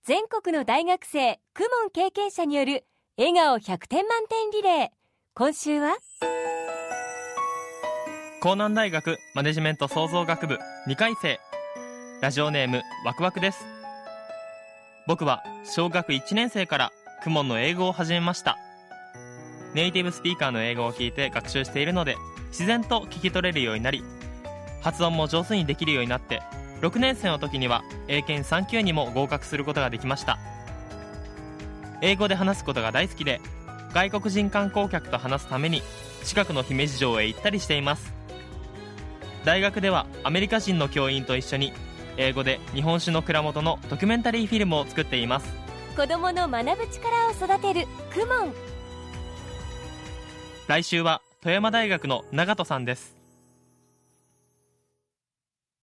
全国の大学生公文経験者による笑顔100点満点リレー。今週は江南大学マネジメント創造学部2回生、ラジオネームワクワクです。僕は小学1年生から公文の英語を始めました。ネイティブスピーカーの英語を聞いて学習しているので、自然と聞き取れるようになり、発音も上手にできるようになって、6年生の時には英検3級にも合格することができました。英語で話すことが大好きで、外国人観光客と話すために近くの姫路城へ行ったりしています。大学ではアメリカ人の教員と一緒に英語で日本酒の蔵元のドキュメンタリーフィルムを作っています。 子どもの学ぶ力を育てる公文。 来週は富山大学の長戸さんです。